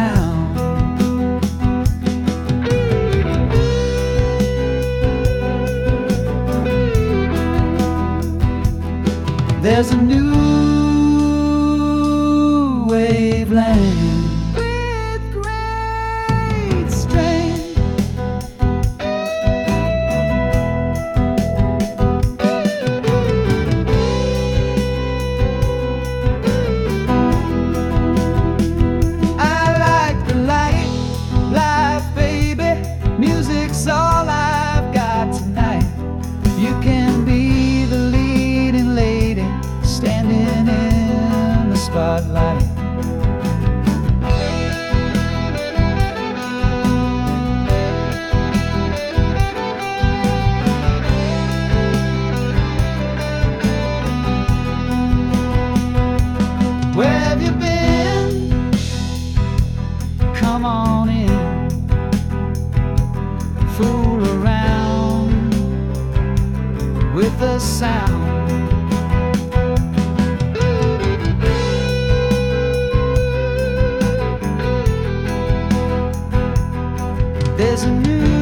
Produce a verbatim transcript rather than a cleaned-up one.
down. There's a new waveland with great strength. I like the light, life, baby. Music's all I've got tonight. You can be the leading lady, standing in the spotlight. Where have you been? Come on in, fool around with the sound. There's a new